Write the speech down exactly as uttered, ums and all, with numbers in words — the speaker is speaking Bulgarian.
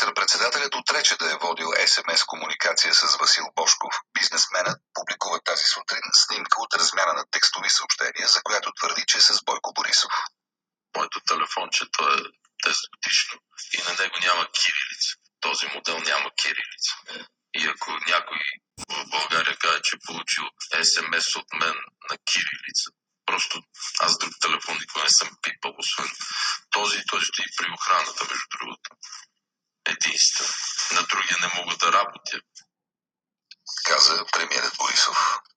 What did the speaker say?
Министър-председателят отрече да е водил ес ем ес комуникация с Васил Божков. Бизнесменът публикува тази сутрин снимка от размяна на текстови съобщения, за която твърди, че е с Бойко Борисов. Моето телефончето е десет годишно и на него няма кирилица. Този модел няма кирилица. И ако някой в България каже, че е получил ес ем ес от мен на кирилица, просто аз друг телефон никога не съм пипал, освен този, той стои при охраната, между другото. Единствено. На другия не мога да работя. Каза премиерът Борисов.